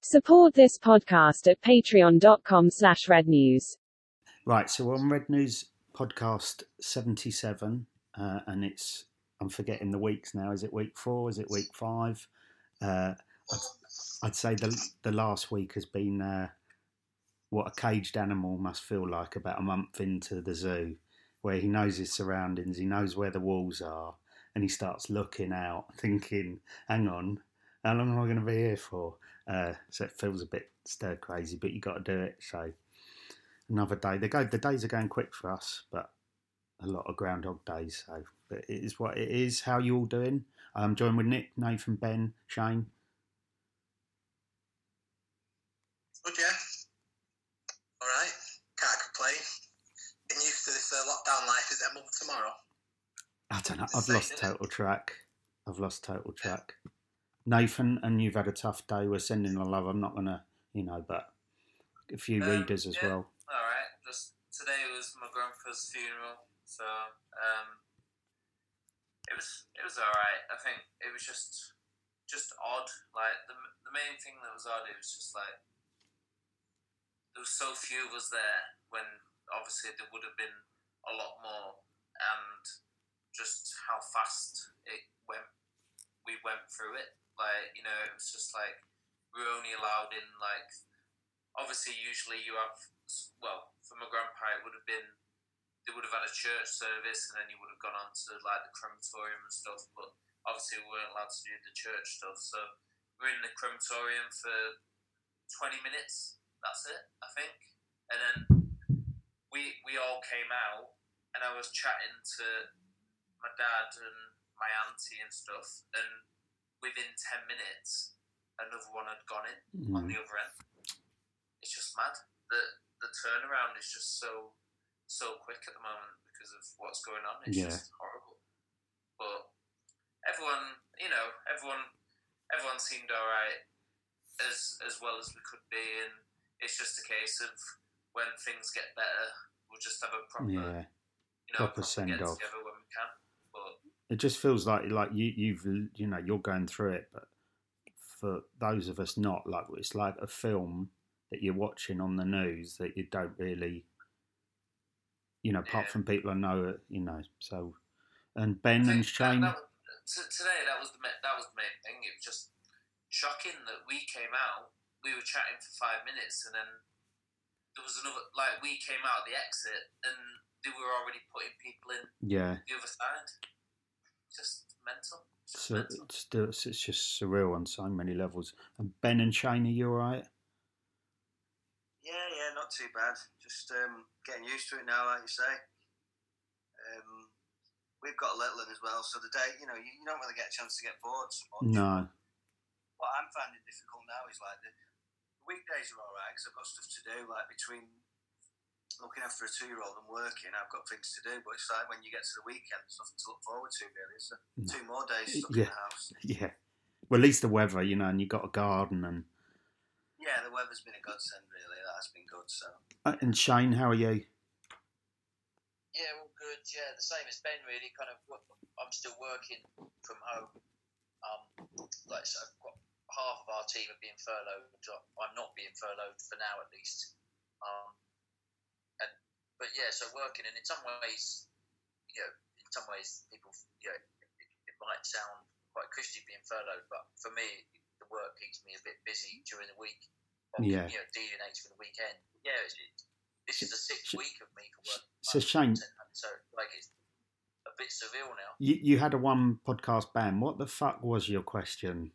Support this podcast at patreon.com/rednews. Right, so we're on Red News podcast 77, and I'm forgetting the weeks now. Is it week 4? Is it week 5? I'd say the last week has been what a caged animal must feel like about a month into the zoo, where he knows his surroundings, he knows where the walls are, and he starts looking out, thinking, hang on, how long am I going to be here for? So it feels a bit stir crazy, but you got to do it. So another day. The days are going quick for us, but a lot of Groundhog Days. So, but it is what it is. How you all doing? I'm joined with Nick, Nathan, Ben, Shane. Good, yeah. All right. Can't complain. Getting used to this lockdown life. Is it a month tomorrow? I don't know. I've lost total track. Nathan, and you've had a tough day. We're sending the love. I'm not going to, but a few readers as well. All right. Just today was my grandpa's funeral, so it was all right. I think it was just odd. Like the main thing that was odd, it was just like there was so few of us there when obviously there would have been a lot more, and just how fast it went. We went through it. Like, it was just like we were only allowed in, like, obviously usually you have, well, for my grandpa it would have been, they would have had a church service and then you would have gone on to like the crematorium and stuff, but obviously we weren't allowed to do the church stuff, so we were in the crematorium for 20 minutes, that's it, I think, and then we all came out and I was chatting to my dad and my auntie and stuff, and within 10 minutes another one had gone in on the other end. It's just mad. The turnaround is just so quick at the moment because of what's going on. It's just horrible. But everyone seemed alright as well as we could be, and it's just a case of when things get better we'll just have a proper send get off together when we can. But it just feels like you're going through it, but for those of us not, like, it's like a film that you're watching on the news that you don't really, apart from people I know, So, and Ben and Shane. Today that was the main thing. It was just shocking that we came out. We were chatting for 5 minutes, and then there was another. Like, we came out of the exit, and they were already putting people in the other side. Just mental. It's just surreal on so many levels. And Ben and Shane, are you alright? Yeah, not too bad. Just getting used to it now, like you say. We've got a little one as well, so the day, you don't really get a chance to get bored so much. No. What I'm finding difficult now is like the weekdays are alright because I've got stuff to do, like between looking after a 2-year-old and working, I've got things to do, but it's like when you get to the weekend, there's nothing to look forward to really. So 2 more days stuck in the house. Yeah. Well, at least the weather, and you've got a garden and... Yeah, the weather's been a godsend really, that has been good, so... And Shane, how are you? Yeah, all good, yeah, the same as Ben really, I'm still working from home, so I've got half of our team are being furloughed, I'm not being furloughed for now at least, But yeah, so working, and in some ways, people, it might sound quite cushy being furloughed, but for me, the work keeps me a bit busy during the week. Dealing aids for the weekend. Yeah, this is the 6th week of me for work. So Shane, so it's a bit surreal now. You had a one podcast ban. What the fuck was your question?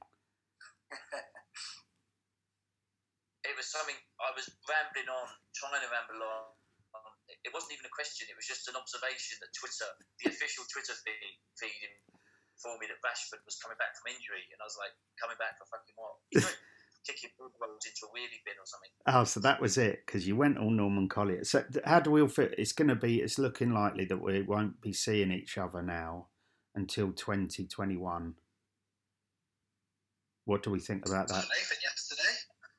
It was something I was rambling on, trying to ramble on. It wasn't even a question, it was just an observation that Twitter, the official Twitter feed informed me that Rashford was coming back from injury, and I was like, coming back for fucking what? He's not kicking balls into a wheelie bin or something. Oh, so that was it, because you went all Norman Collier. So how do we all fit? It's looking likely that we won't be seeing each other now until 2021. What do we think about that? Nathan yesterday.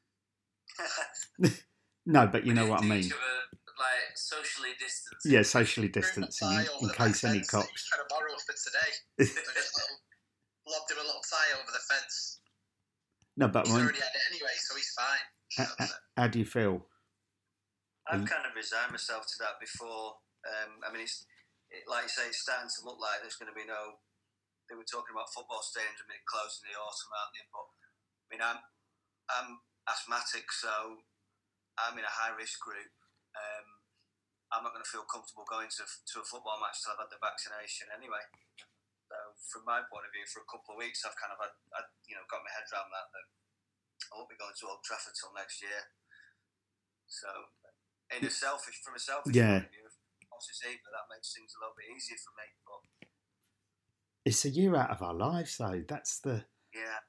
No, but you know what I mean. Like socially distancing. Yeah, socially distancing in case any cops. Trying to borrow for today. Lobbed him a little tie over the fence. No, but He's already had it anyway, so he's fine. How do you feel? I've kind of resigned myself to that before. I mean, like you say, it's starting to look like there's going to be no. They were talking about football stadiums closing in the autumn, aren't they? But I mean, I'm asthmatic, so I'm in a high risk group. I'm not going to feel comfortable going to a football match till I've had the vaccination anyway. So from my point of view, for a couple of weeks, I've kind of got my head around that I won't be going to Old Trafford till next year. So from a selfish point of view, obviously that makes things a little bit easier for me. But it's a year out of our lives, though. That's the yeah.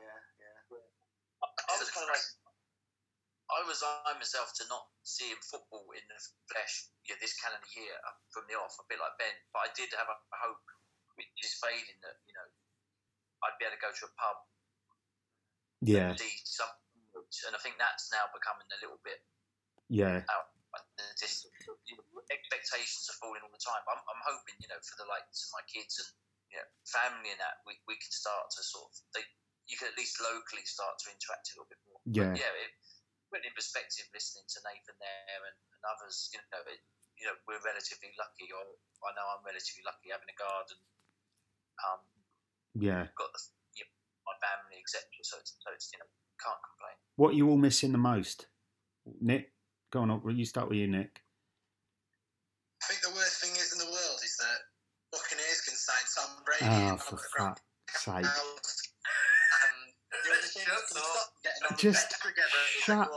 I was kind of like, I resigned myself to not seeing football in the flesh this calendar year from the off, a bit like Ben. But I did have a hope, which is fading, that I'd be able to go to a pub, and see something, and I think that's now becoming a little bit out. Expectations are falling all the time. I'm hoping, for the likes of my kids and family and that, we can start to sort of you can at least locally start to interact a little bit more. Yeah. But put in perspective, listening to Nathan there and others, we're relatively lucky, or I know I'm relatively lucky having a garden. Got my family, etc. So it's can't complain. What are you all missing the most, Nick? Go on, you start with you, Nick. I think the worst thing in the world is that Buccaneers can sign Tom Brady. Oh, for fuck's sake! Just shut.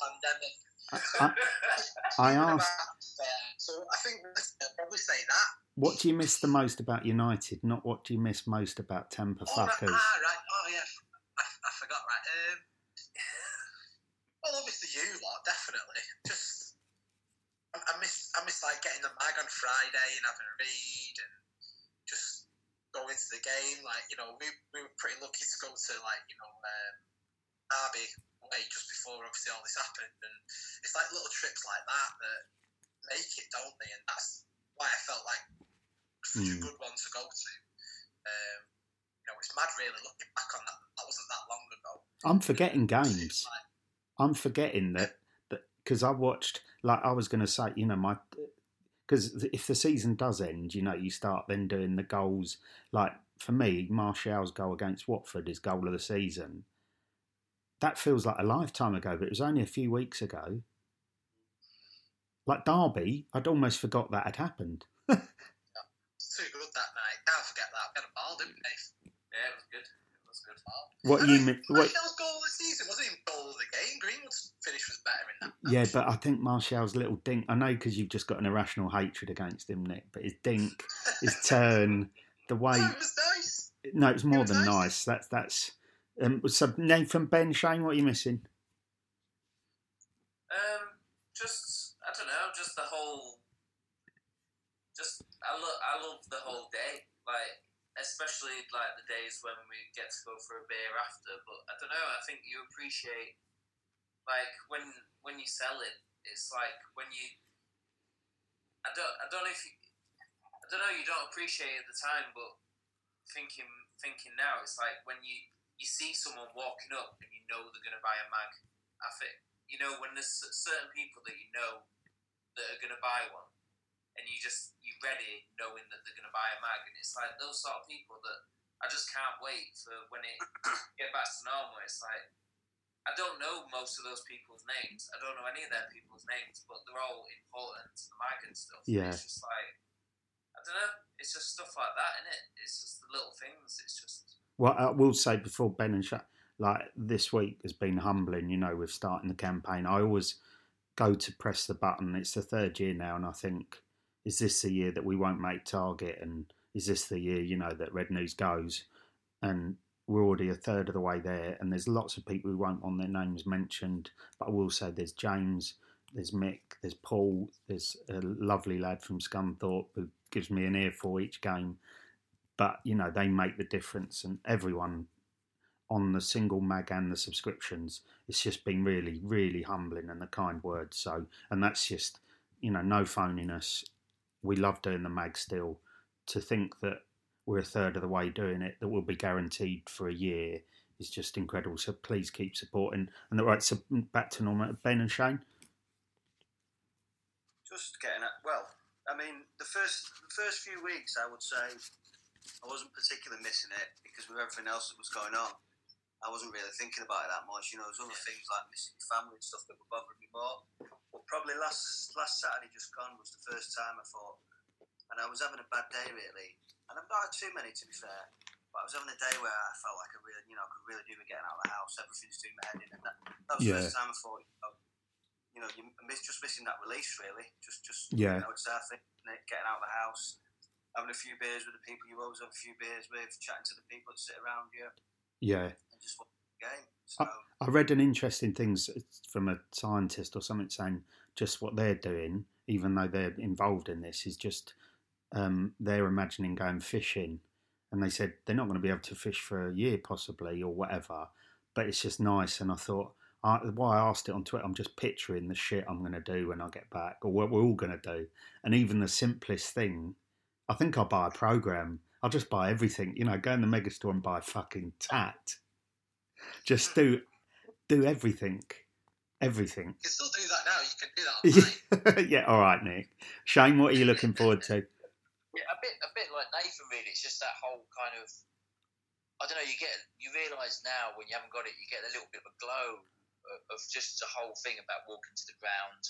I asked. So I think I'll probably say that. What do you miss the most about United? Not what do you miss most about Temper Fuckers? Right. Oh yeah, I forgot. Right. Well, obviously you lot, definitely. Just I miss like getting the mag on Friday and having a read and just go into the game. Like we were pretty lucky to go to Derby away just before obviously all this happened, and it's like little trips like that make it, don't they? And that's why I felt like it was such a good one to go to. It's mad really looking back on that. That wasn't that long ago. I'm forgetting games. I'm forgetting that because I watched, like I was going to say, because if the season does end, you start then doing the goals. Like for me, Martial's goal against Watford is goal of the season. That feels like a lifetime ago, but it was only a few weeks ago. Like Derby, I'd almost forgot that had happened. It's too good that night. Can't forget that. We had a ball, didn't we? Yeah, it was good. It was good. Martial's goal of the season wasn't even goal of the game. Greenwood's finish was better in that match. Yeah, but I think Martial's little dink. I know because you've just got an irrational hatred against him, Nick. But his dink, his turn, the way. No, it was nice. No, it was more than nice. That's. So Nathan, Ben, Shane, what are you missing? Just I don't know. Just the whole. I love the whole day. Like. Especially like the days when we get to go for a beer after, but I don't know. I think you appreciate like when you sell it. It's like when you. I don't know if you. I don't know. You don't appreciate it at the time, but thinking now, it's like when you see someone walking up and you know they're going to buy a mag. I think when there's certain people that that are going to buy one. And you're ready knowing that they're going to buy a mag, and it's like those sort of people that I just can't wait for when it get back to normal. It's like I don't know most of those people's names. I don't know any of their people's names, but they're all important to the mag and stuff. Yeah. It's just like I don't know. It's just stuff like that, isn't it? It's just the little things. It's just. Well, I will say before Ben and like this week has been humbling. With starting the campaign, I always go to press the button. It's the third year now, and I think. Is this the year that we won't make target? And is this the year, that Red News goes? And we're already a third of the way there. And there's lots of people who won't want their names mentioned. But I will say there's James, there's Mick, there's Paul, there's a lovely lad from Scunthorpe who gives me an earful each game. But, they make the difference. And everyone on the single mag and the subscriptions, it's just been really, really humbling and the kind words. So, and that's just, no phoniness. We love doing the mag still. To think that we're a third of the way doing it, that we'll be guaranteed for a year, is just incredible. So please keep supporting. And right, so back to normal. Ben and Shane. Just getting at, well, I mean, the first few weeks, I would say, I wasn't particularly missing it because with everything else that was going on, I wasn't really thinking about it that much. There's other things like missing family and stuff that were bothering me more. But probably last Saturday just gone was the first time I thought, and I was having a bad day really, and I've not had too many to be fair, but I was having a day where I felt like I really, I could really do with getting out of the house. Everything's doing my head in, and that was the first time I thought, you're just missing that release really. Just it's our thing, getting out of the house, having a few beers with the people you always have a few beers with, chatting to the people that sit around you. Yeah. And just watching the game. So, I read an interesting thing from a scientist or something saying just what they're doing, even though they're involved in this, is just they're imagining going fishing. And they said they're not going to be able to fish for a year possibly or whatever, but it's just nice. And I thought, why I asked it on Twitter, I'm just picturing the shit I'm going to do when I get back or what we're all going to do. And even the simplest thing, I think I'll buy a program. I'll just buy everything, go in the megastore and buy a fucking tat. Just do everything. Everything. You can still do that now. You can do that online. Yeah, all right, Nick. Shane, what are you looking forward to? Yeah, a bit like Nathan, really. It's just that whole kind of, I don't know, you realise now when you haven't got it, you get a little bit of a glow of just the whole thing about walking to the ground,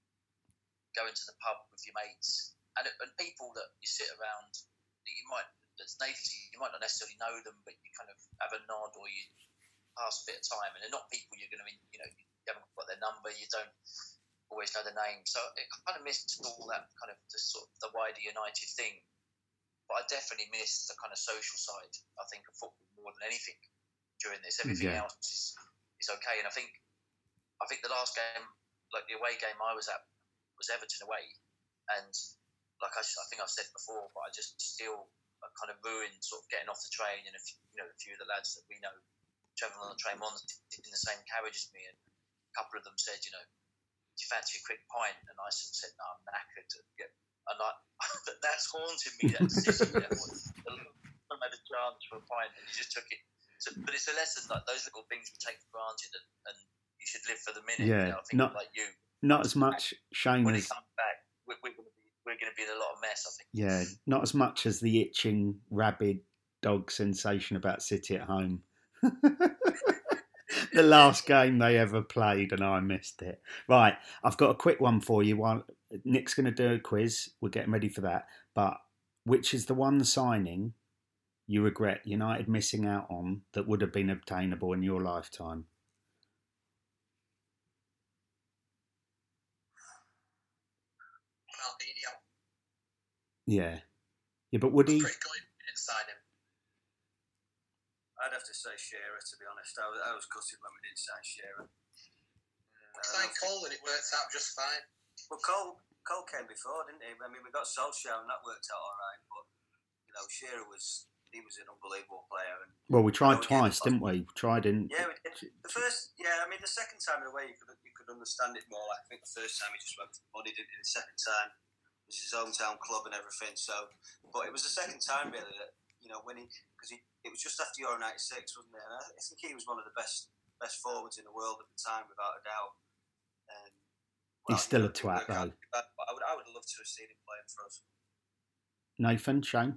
going to the pub with your mates, and people that you sit around that you might, as Nathan said, you might not necessarily know them, but you kind of have a nod or you pass a bit of time, and they're not people you're going to, you haven't got their number, you don't always know their name, so it kind of missed all that kind of the wider United thing. But I definitely missed the kind of social side, I think, of football more than anything during this. Everything else is okay, and I think the last game, like the away game I was at, was Everton away, and like I think I've said before, but I just still kind of ruined sort of getting off the train, and a few of the lads that we know travelling on the train ones did in the same carriage as me, and a couple of them said, do you fancy a quick pint? And I said, no, I'm knackered. And that's haunted me, that decision. I had a chance for a pint, and you just took it. So, but it's a lesson, like those little things we take for granted, and you should live for the minute. Yeah, I think like you. Not as much, Shane. When it comes back, we're going to be in a lot of mess, I think. Yeah, not as much as the itching, rabid dog sensation about City at home. The last game they ever played, and I missed it. Right, I've got a quick one for you. While Nick's going to do a quiz, we're getting ready for that. But which is the one signing you regret United missing out on that would have been obtainable in your lifetime? Ronaldinho. Yeah, but would he? Pretty good inside him. I'd have to say Shearer, to be honest. I was gutted when we didn't sign Shearer. Signed Cole and it worked out just fine. Well, Cole came before, didn't he? I mean, we got Solskjaer and that worked out all right. But Shearer was an unbelievable player. And, well, we tried twice, didn't we? We tried in. Yeah, we did. The second time in a way you could understand it more. I think the first time he just went for the money, didn't he? The second time it was his hometown club and everything. So, but it was the second time really that when it was just after Euro '96, wasn't it? And I think he was one of the best forwards in the world at the time, without a doubt. And, he's still a twat, though. I would have loved to have seen him playing for us. Nathan, Shane?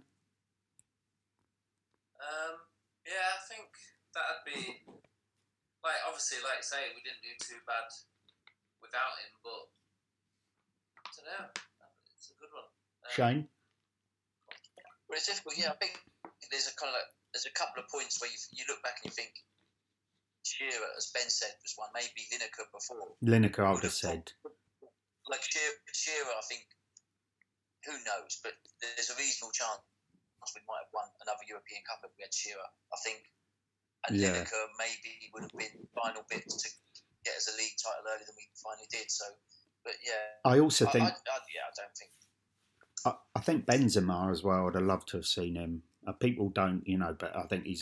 Yeah, I think that'd be obviously, like you say, we didn't do too bad without him, but I don't know. It's a good one. Shane? Well, it's difficult. Yeah, I think there's a couple of points where you look back and you think Shearer, as Ben said, was one. Maybe Lineker before. Lineker, I would have said. Like Shearer, I think, who knows? But there's a reasonable chance we might have won another European Cup if we had Shearer, I think. And Lineker maybe would have been final bits to get us a league title earlier than we finally did. So, but yeah. I also think. I don't think. I think Benzema as well. I'd have loved to have seen him. People don't, but I think he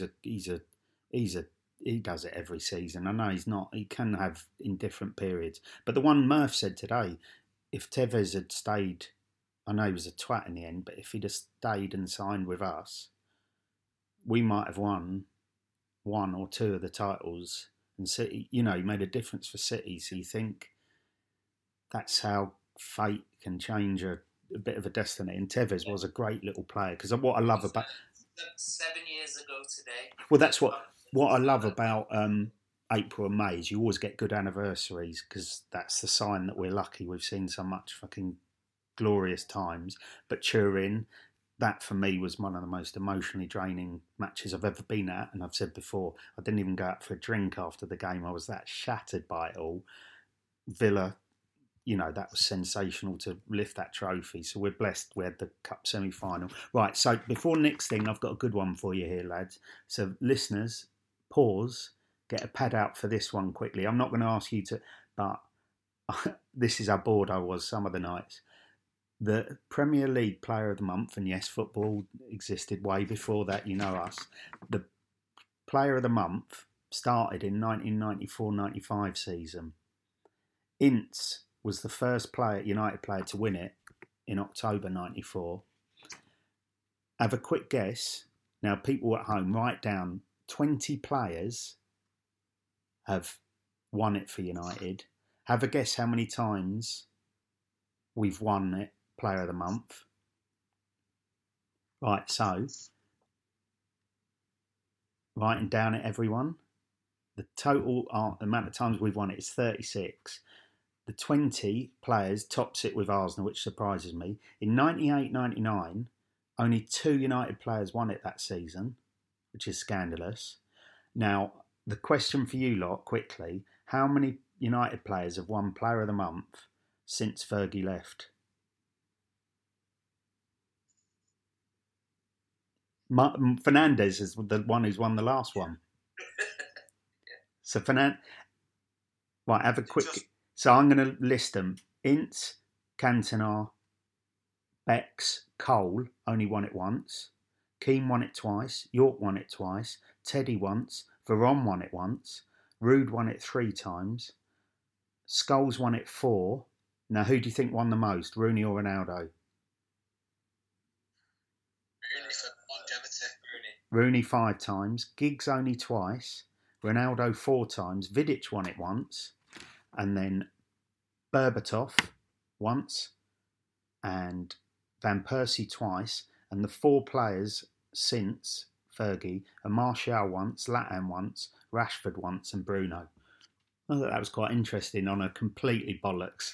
does it every season. I know he's not. He can have in different periods. But the one Murph said today, if Tevez had stayed, I know he was a twat in the end, but if he'd have stayed and signed with us, we might have won one or two of the titles, and City, he made a difference for City. So you think that's how fate can change a bit of a destiny. And Tevez was a great little player, because what I love about 7 years ago today. well, that's what I love about April and May is you always get good anniversaries, because that's the sign that we're lucky. We've seen so much fucking glorious times. But Turin, that for me was one of the most emotionally draining matches I've ever been at. And I've said before, I didn't even go out for a drink after the game. I was that shattered by it all. Villa, that was sensational to lift that trophy. So we're blessed we had the cup semi-final. Right, so before next thing, I've got a good one for you here, lads. So listeners, pause, get a pad out for this one quickly. I'm not going to ask you to, but this is how bored I was some of the nights. The Premier League Player of the Month, and yes, football existed way before that, us. The Player of the Month started in 1994-95 season. Ince was the first United player to win it in October 94. Have a quick guess. Now, people at home, write down 20 players have won it for United. Have a guess how many times we've won it, Player of the Month. Right, so, writing down it, everyone. The total amount of times we've won it is 36. The 20 players tops it with Arsenal, which surprises me. In 98-99, only 2 United players won it that season, which is scandalous. Now, the question for you lot, quickly, how many United players have won Player of the Month since Fergie left? Fernandes is the one who's won the last one. So right, have a quick... So I'm going to list them. Ince, Cantona, Bex, Cole only won it once. Keane won it twice. York won it twice. Teddy once. Veron won it once. Rude won it 3 times. Scholes won it 4. Now, who do you think won the most, Rooney or Ronaldo? Rooney for longevity. Rooney 5 times. Giggs only twice. Ronaldo 4 times. Vidic won it once. And then Berbatov once, and Van Persie twice, and the 4 players since Fergie are Martial once, Latam once, Rashford once, and Bruno. I thought that was quite interesting on a completely bollocks.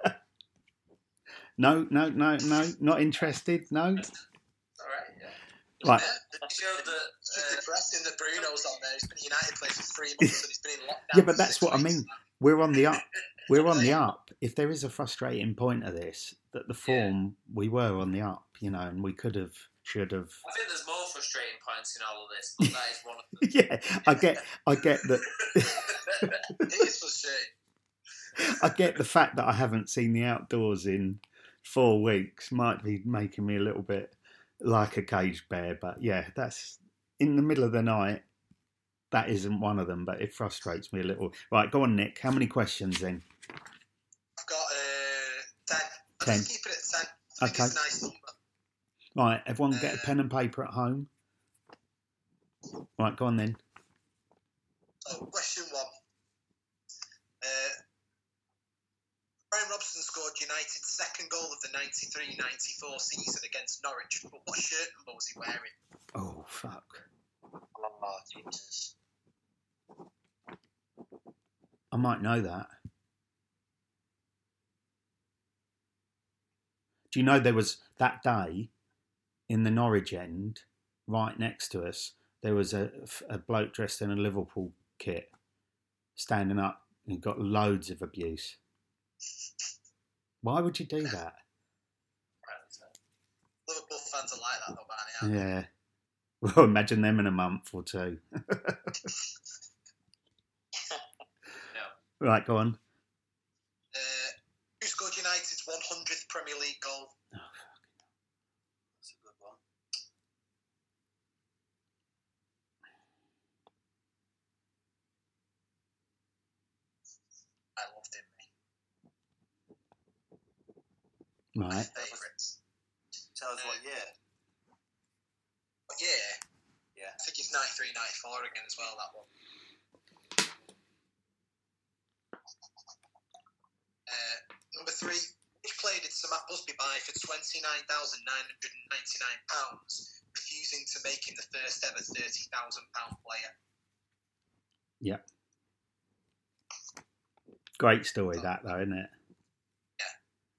No, not interested, no? All right, yeah. Right. It's just depressing that Bruno's on there. He's been a United player for 3 months and he's been in lockdown. Yeah, but that's what I mean. We're on the up. We're on the up. If there is a frustrating point of this, that the form, we were on the up, and we could have, should have. I think there's more frustrating points in all of this, but that is one of them. Yeah, I get that. It is frustrating. I get the fact that I haven't seen the outdoors in 4 weeks might be making me a little bit like a caged bear, but yeah, that's in the middle of the night. That isn't one of them, but it frustrates me a little. Right, go on, Nick. How many questions then? I've got 10. 10. Just keep it at 10. I think it's a nice number. Right, everyone get a pen and paper at home. Right, go on then. So, question 1. Brian Robson scored United's second goal of the 93-94 season against Norwich, but what shirt number was he wearing? Oh, fuck. Oh, Jesus. I might know that. Do you know there was that day in the Norwich end, right next to us, there was a bloke dressed in a Liverpool kit standing up and he got loads of abuse. Why would you do that? Liverpool fans are like that though, Barney. Yeah. Well, imagine them in a month or 2. No. Right, go on. Who scored United's 100th Premier League goal? Oh, That's a good one. I loved him, mate. right. Favourites. Tell us what year. What year? Yeah. I think it's 95-96. 93-94 again as well, that one. Number 3, which player did Sir Matt Busby buy for £29,999, refusing to make him the first ever £30,000 player? Yeah. Great story, that, though, isn't it? Yeah.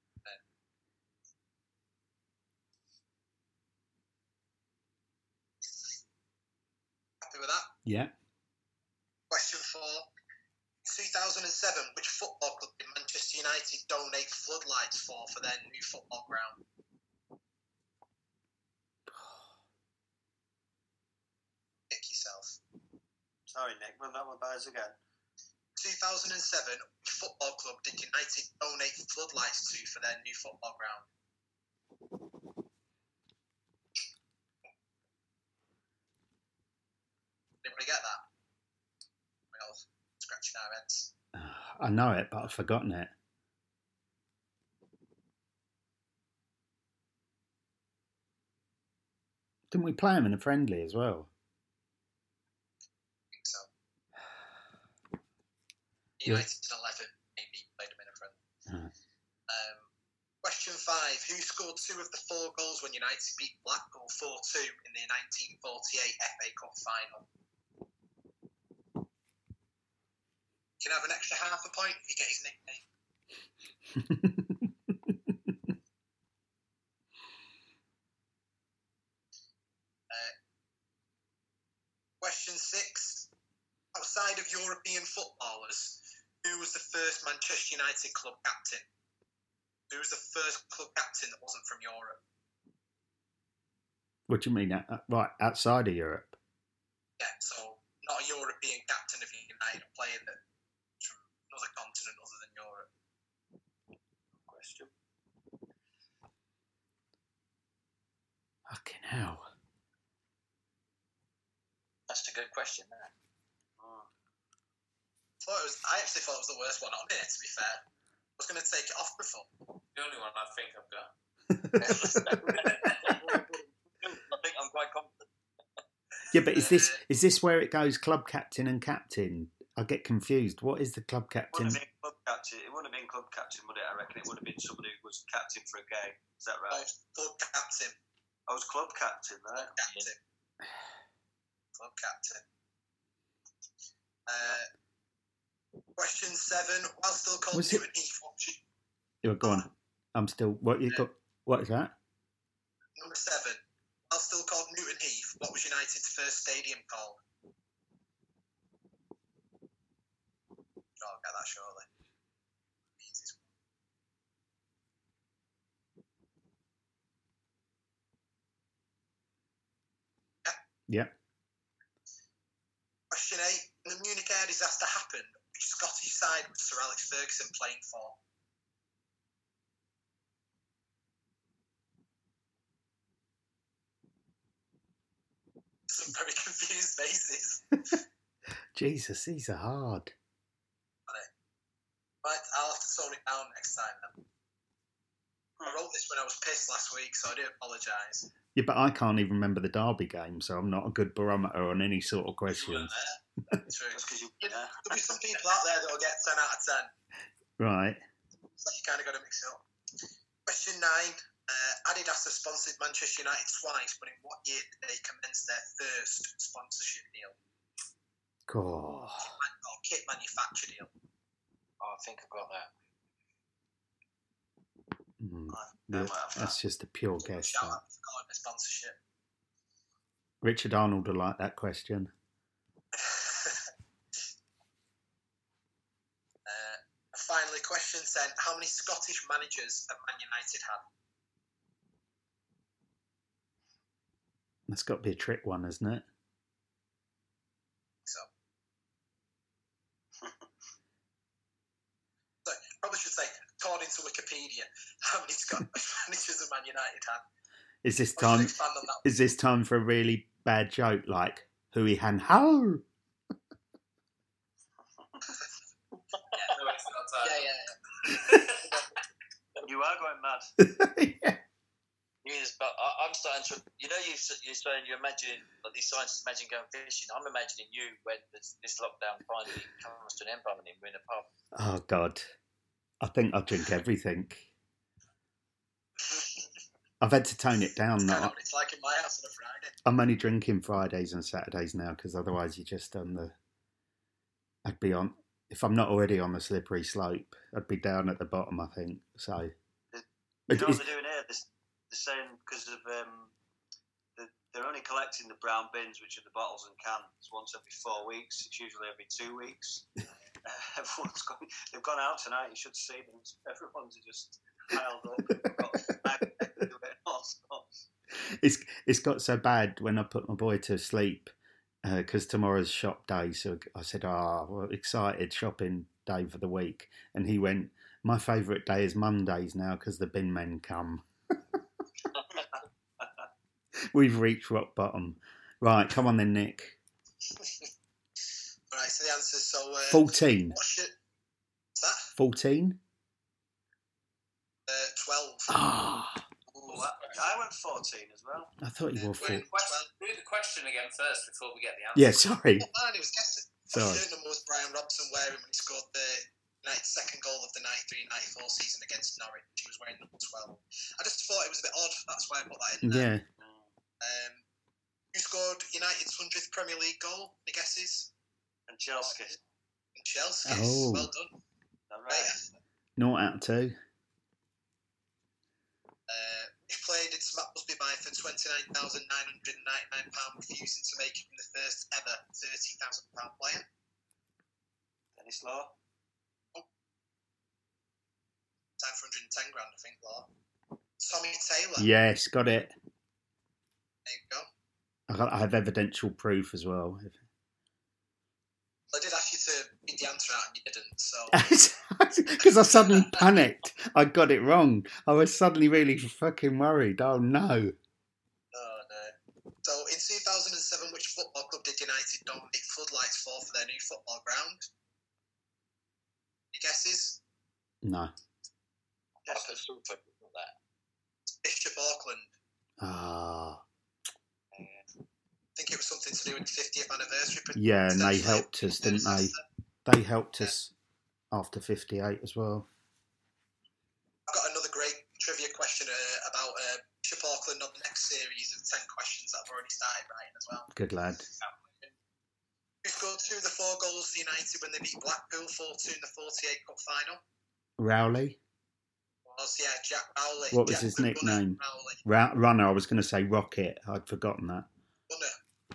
Happy with that? Yeah. Question 4. 2007, which football club did Manchester United donate floodlights for their new football ground? Pick yourself. Sorry, Nick, run that one by us again. 2007, which football club did United donate floodlights to for their new football ground? Anybody get that? We all scratching our heads. I know it, but I've forgotten it. Didn't we play him in a friendly as well? I think so. Yeah. United 11, maybe played them in a friendly. Question 5. Who scored 2 of the 4 goals when United beat Blackpool 4-2 in the 1948 FA Cup final? You can have an extra half a point if you get his nickname. Question 6. Outside of European footballers, who was the first Manchester United club captain? Who was the first club captain that wasn't from Europe? What do you mean? Right, outside of Europe? Yeah, so not a European captain of United, a player that from another continent other than Europe. Question. Fucking hell. That's a good question, isn't it? I actually thought it was the worst one on here, to be fair. I was going to take it off before. The only one I think I've got. I think I'm quite confident. Yeah, but is this where it goes club captain and captain? I get confused. What is the club captain? It wouldn't have been club captain, would it? I reckon it would have been somebody who was captain for a game. Is that right? Club captain. I was club captain, right? Captain. Club captain. Question 7. While still called Was it- Newton Heath, Go on. I'm still. What you got? What is that? Number 7. While still called Newton Heath, what was United's first stadium called? I'll get that shortly. Easiest one. Yeah. Question 8. When the Munich air disaster happened, which Scottish side was Sir Alex Ferguson playing for? Some very confused faces. Jesus, these are hard. Right, I'll have to tone it down next time then. I wrote this when I was pissed last week, so I do apologise. Yeah, but I can't even remember the Derby game, so I'm not a good barometer on any sort of questions. True. There'll be some people out there that will get 10 out of 10. Right. So you kind of got to mix it up. Question 9. Adidas has sponsored Manchester United twice, but in what year did they commence their first sponsorship deal? God. Or kit manufacture deal? Oh, I think I've got that. That's just a pure guess. Shout That. out for calling it sponsorship. Richard Arnold will like that question. Finally, question 10. How many Scottish managers have Man United had? That's got to be a trick one, isn't it? So probably should say, according to Wikipedia, how many Scottish managers have Man United had? Is this I should time? expand on that. Is this time for a really bad joke like Hui Han Ho? No, it's not time. Yeah. You are going mad. Yeah. He is is, but I'm starting to. You're saying you're imagining like these scientists imagine going fishing. I'm imagining you when this lockdown finally comes to an end, and we're in a pub. Oh God, I think I drink everything. I've had to tone it down. That's kind of what it's like in my house on a Friday. I'm only drinking Fridays and Saturdays now because otherwise you just I'd be on. If I'm not already on the slippery slope, I'd be down at the bottom, I think. So. You know what they're doing here? They're saying because of they're only collecting the brown bins, which are the bottles and cans, once every 4 weeks. It's usually every 2 weeks. They've gone out tonight. You should see them. Everyone's just piled up. It's got so bad when I put my boy to sleep because tomorrow's shop day. So I said, excited shopping day for the week. And he went, my favourite day is Mondays now because the bin men come. We've reached rock bottom. Right, come on then, Nick. Right, so the answer's 14. What's that? 14? 12. Ah. I went 14 as well. I thought you were 14. Do the question again first before we get the answer. Yeah, sorry. Oh, man, he was guessing. Sorry. The number was Brian Robson wearing when he scored the second goal of the 93-94 season against Norwich. He was wearing number 12. I just thought it was a bit odd. That's why I put that in there. Yeah. Who scored United's 100th Premier League goal? Any guesses? And Chelsea. Oh. Well done. Right. 0 out of 2. Which player did Matt Busby buy for £29,999, refusing to make him the first ever £30,000 player? Dennis Law. Time for £110,000, I think, Law. Tommy Taylor. Yes, got it. There you go. I have evidential proof as well. I did ask you to read the answer out and you didn't, so... Because I suddenly panicked. I got it wrong. I was suddenly really fucking worried. Oh, no. Oh, no. So, in 2007, which football club did United donate floodlights for their new football ground? Any guesses? No. Bishop Auckland. Ah. I think it was something to do with the 50th anniversary. Yeah, and they helped us, didn't they? They helped us after 58 as well. I've got another great trivia question about Bishop Auckland on the next series of 10 questions that I've already started writing as well. Good lad. Who scored 2 of the 4 goals for United when they beat Blackpool 4-2 in the 48 Cup final? Rowley? Jack Rowley. What was his nickname? Runner. I was going to say Rocket. I'd forgotten that. Runner.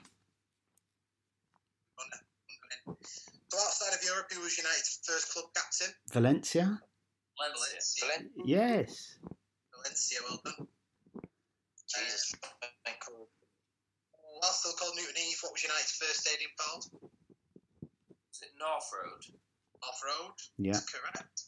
So outside of Europe, who was United's first club captain? Valencia? Valencia. Yes. Valencia, well done. Jesus. While still called Newton Heath, what was United's first stadium called? Is it North Road? North Road. Yeah. That's correct.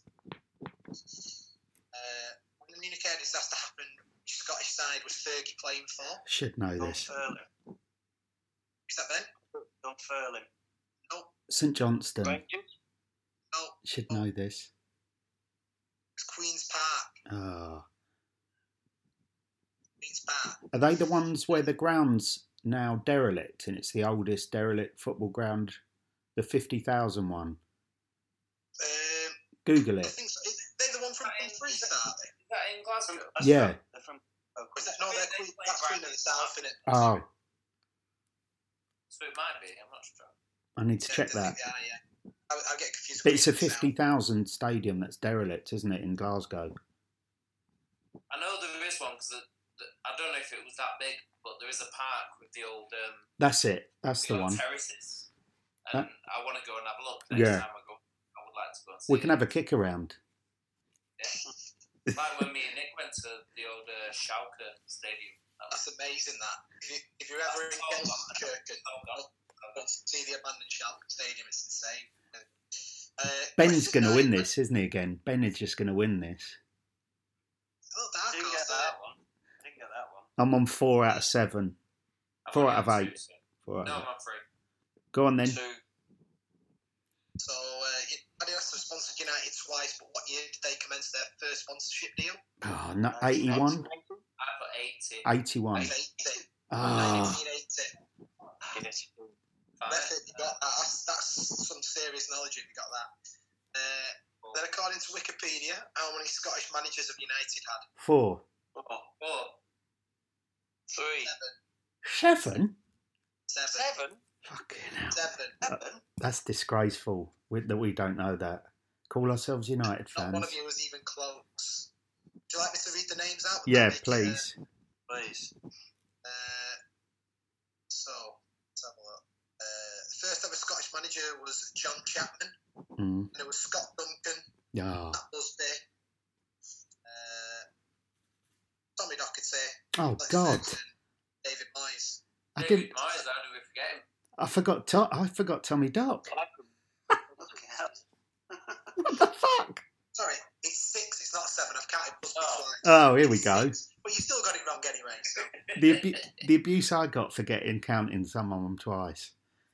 When the Munich air disaster happened, which Scottish side was Fergie playing for? Should know this. Is that Ben? Dunfermline. No. St Johnston. Rangers? No. Should know this. It's Queen's Park. Ah. Queen's Park. Are they the ones where the ground's now derelict and it's the oldest derelict football ground, the 50,000 one? Google I it. think so. They're the one from Dumfries, aren't they? Is that in Glasgow? Yeah. They're from No, they're that's Queen of the South, isn't it? Oh, So it might be, I'm not sure. I need to check that. Yeah. I'll get confused. But it's a with Queen of the 50,000 South. stadium that's derelict, isn't it, in Glasgow? I know there is one because I don't know if it was that big, but there is a park with the old That's it. That's the old one. terraces, and I want to go and have a look next time I go. I would like to go and see. We can have a kick around. Yeah. Like when me and Nick went to the old Schalke stadium. That's amazing. That if you're ever in Gelsenkirchen, go to see the abandoned Schalke stadium. It's insane. Ben's going to win this, isn't he? Again, Ben is just going to win this. Oh, dark Didn't horse get there. that one. Didn't get that one. I'm on 4 out of 7. 4 out of 8. 4 out No, of 8. I'm not free. Go on then. 2. So Adidas have sponsored United twice, but what year did they commence their first sponsorship deal? Oh, not 81. I put 80. 81. 80. Ah, 1980. Fine. Method, you got that. That's some serious knowledge if you got that. Then, according to Wikipedia, how many Scottish managers have United had? 4. 4. 3. 7? 7. Fucking hell. 7. That's disgraceful that we don't know that. Call ourselves United Not one fans. of you was even close. Would you like me to read the names out? Yeah, please. Please. So, let's have a look. The first ever Scottish manager was John Chapman, Mm. and it was Scott Duncan, Oh. Matt Busby, Tommy Docherty, Oh, Les God. Ferguson, David Moyes. I David didn't. Moyes, how do we forget him? I forgot Tommy Dock. Fucking hell. What the fuck? Sorry, it's 6, it's not 7. I've counted Busby twice. Oh, here we It's go. 6, but you still got it wrong anyway, so. The abuse I got for counting someone twice.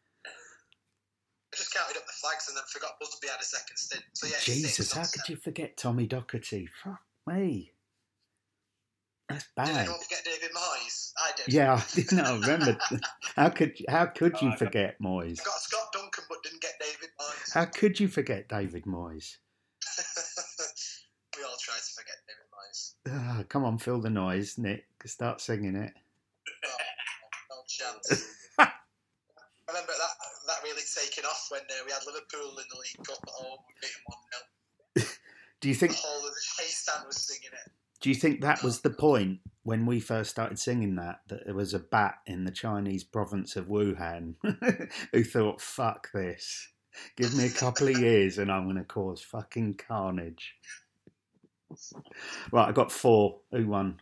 I just counted up the flags and then forgot Busby had a second stint. So yeah, it's Jesus, 6, how not could 7. you forget Tommy Docherty? Fuck me. That's Did bad. anyone forget David Moyes? I did. Yeah, I didn't know. Remember? How could you forget Moyes? I got Scott Duncan but didn't get David Moyes. How could you forget David Moyes? We all try to forget David Moyes. Ah, come on, fill the noise, Nick. Start singing it. Oh, no chance. I remember that really taking off when we had Liverpool in the League Cup at home. We beat them 1-0. Do you think? The whole of the Hay stand was singing it. Do you think that was the point when we first started singing that there was a bat in the Chinese province of Wuhan who thought, "Fuck this! Give me a couple of years and I'm going to cause fucking carnage." Right, I got 4. Who won?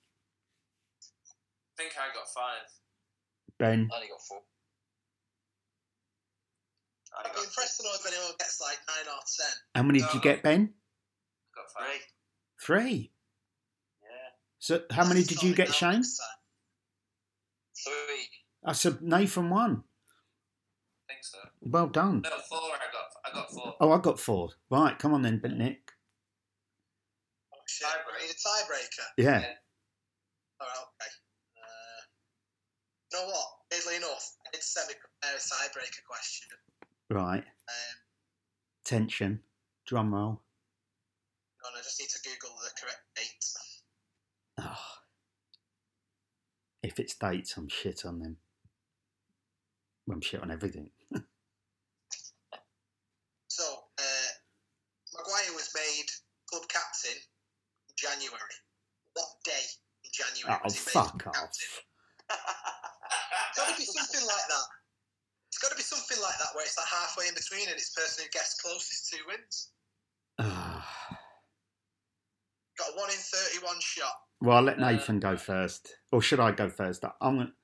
I think I got 5. Ben. I only got 4. I'd be impressed to know if anyone gets like 9 or 10. How many did you get, Ben? I got 5. 3. Yeah. So how many did you get, Shane? 3. I said Nathan won. I think so. Well done. No, 4 I got 4. Oh, I got 4. Right, come on then, Nick. Oh shit, we need a tiebreaker. Yeah. Alright, okay. You know what? Weirdly enough, I did semi-prepare a tiebreaker question. Right. Tension. Drum roll. And I just need to Google the correct date. Oh. If it's dates, I'm shit on them. I'm shit on everything. So, Maguire was made club captain in January. What day in January Oh, was he made fuck club off. captain? It's got to be something like that. It's got to be something like that where it's like halfway in between and it's the person who gets closest to wins. Ah. Got a 1 in 31 shot. Well, I'll let Nathan go first. Or should I go first? I'm going to...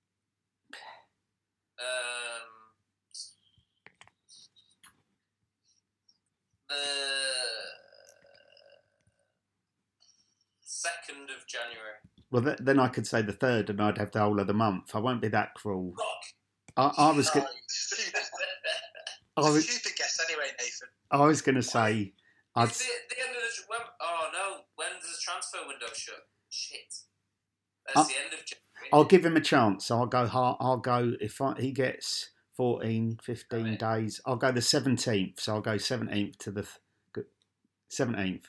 The 2nd of January. Well, then I could say the 3rd and I'd have the whole of the month. I won't be that cruel. Rock. I was Oh, going stupid. I It's a was, stupid guess anyway, Nathan. I was going to say... I'd, Is it the end of the... Oh, no. When does the transfer window shut? Shit. That's the end of January. I'll give him a chance. I'll go if he gets 14, 15 days. I'll go the 17th. So I'll go 17th to the 17th.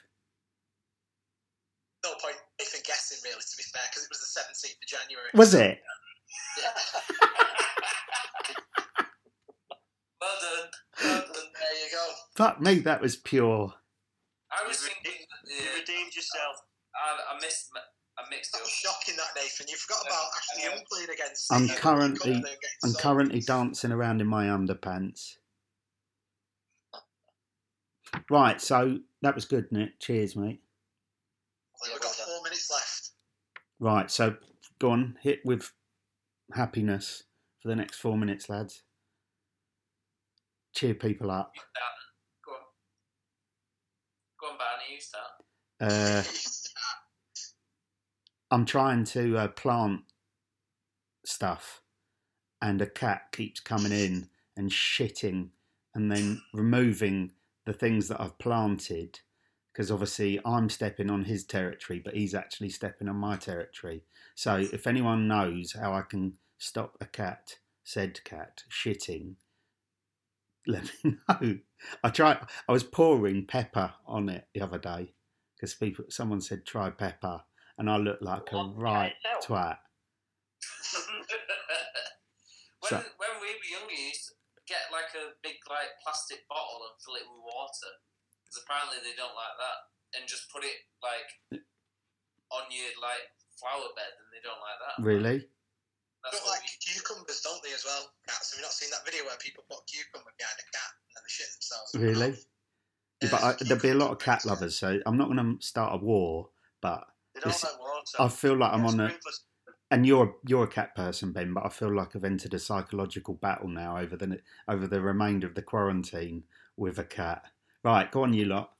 No point Nathan guessing, really, to be fair, because it was the 17th of January. Was it? Yeah. Well done. There you go. Fuck me, that was pure. I was You thinking... You redeemed yourself. I mixed it That up. was shocking, that, Nathan. You forgot about Ashley Young playing against I'm City. currently dancing around in my underpants. Right, so that was good, Nick. Cheers, mate. We've got 4 minutes left. Right, so go on, hit with happiness for the next 4 minutes, lads. Cheer people up. Go on. Go on, Barney, you start. I'm trying to plant stuff, and a cat keeps coming in and shitting and then removing the things that I've planted because obviously I'm stepping on his territory, but he's actually stepping on my territory. So if anyone knows how I can stop a cat, said cat, shitting, let me know. I was pouring pepper on it the other day because someone said try pepper, and I looked like a right twat. When we were younger, you used to get like a big like plastic bottle and fill it with water, because apparently they don't like that, and just put it like on your like flower bed, and they don't like that. Really? They don't like cucumbers, don't they, as well? Cats. Have you not seen that video where people put cucumber behind a cat and then they shit themselves? Really? Yeah, but there'll be a lot of cat lovers, so I'm not going to start a war. But They don't like water. I feel like I'm on a. And you're a cat person, Ben, but I feel like I've entered a psychological battle now over the remainder of the quarantine with a cat. Right, go on, you lot.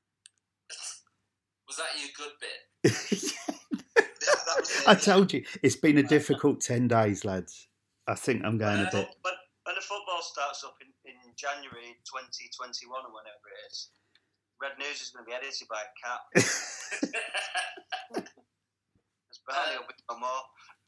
Was that your good bit? I told you, it's been a difficult 10 days, lads. I think I'm going a bit. But when the football starts up in January 2021 or whenever it is, Red News is going to be edited by a cat. There's barely a bit more.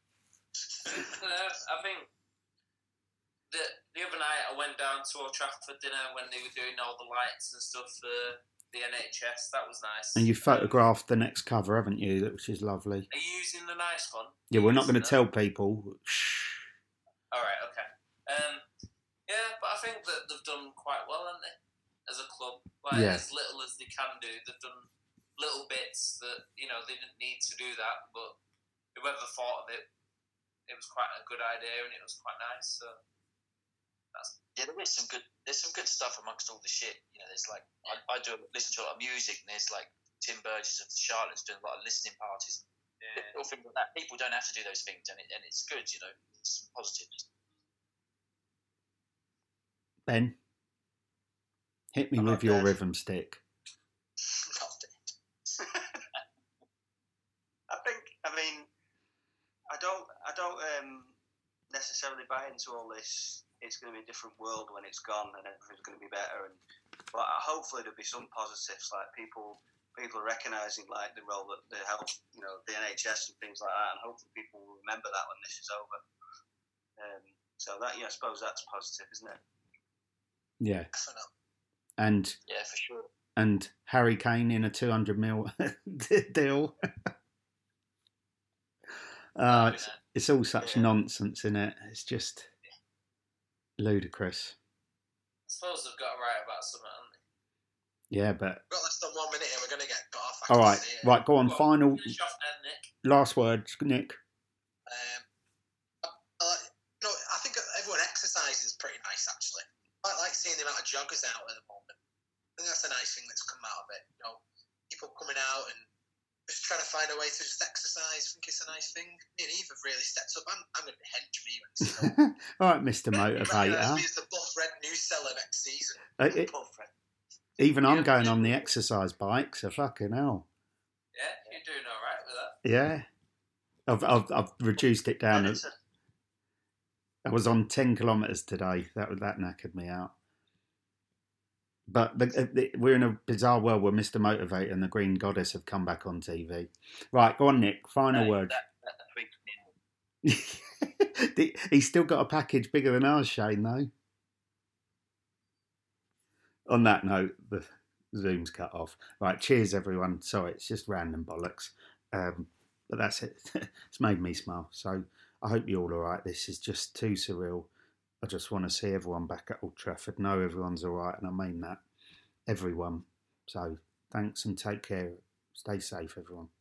I think the other night I went down to Old Trafford dinner when they were doing all the lights and stuff for the NHS. That was nice. And you photographed the next cover, haven't you? Which is lovely. Are you using the nice one? Yeah, we're not going to tell people. Shh. All right, okay. Yeah, but I think that they've done quite well, haven't they? As a club, as little as they can do, they've done little bits that they didn't need to do that, but whoever thought of it, it was quite a good idea and it was quite nice. So there's some good stuff amongst all the shit. There's like I do listen to a lot of music, and there's like Tim Burgess of the Charlottes doing a lot of listening parties. Yeah. All things like that. People don't have to do those things, and it's good. It's positive. Ben, hit me with your rhythm stick. I don't necessarily buy into all this. It's going to be a different world when it's gone, and everything's going to be better. But hopefully there'll be some positives, like people are recognising like the role that they help, the NHS and things like that, and hopefully people will remember that when this is over. So that, I suppose that's positive, isn't it? Yeah. And yeah, for sure. And Harry Kane in a 200 mil deal. It's all such nonsense, isn't it? It's just ludicrous. I suppose they've got to write about something, haven't they? Yeah, but we've got less than 1 minute and we're going to get cut off. All right, go on. Final, last words, Nick. I think everyone exercises pretty nice, actually. I like seeing the amount of joggers out at the moment. I think that's a nice thing that's come out of it. People coming out and just trying to find a way to just exercise. I think it's a nice thing. Me and Eve have really stepped up. I'm going to be hench me when it's all right, Mr. Motivator. Me as the buff red news seller next season. Even I'm going on the exercise bike, so fucking hell. Yeah, you're doing all right with that. Yeah, I've reduced it down. I was on 10 kilometres today. That knackered me out. But we're in a bizarre world where Mr. Motivator and the Green Goddess have come back on TV. Right, go on, Nick. Final word. He's still got a package bigger than ours, Shane, though. On that note, the Zoom's cut off. Right, cheers, everyone. Sorry, it's just random bollocks. But that's it. It's made me smile. So I hope you're all right. This is just too surreal. I just want to see everyone back at Old Trafford. Know everyone's all right, and I mean that. Everyone. So thanks and take care. Stay safe, everyone.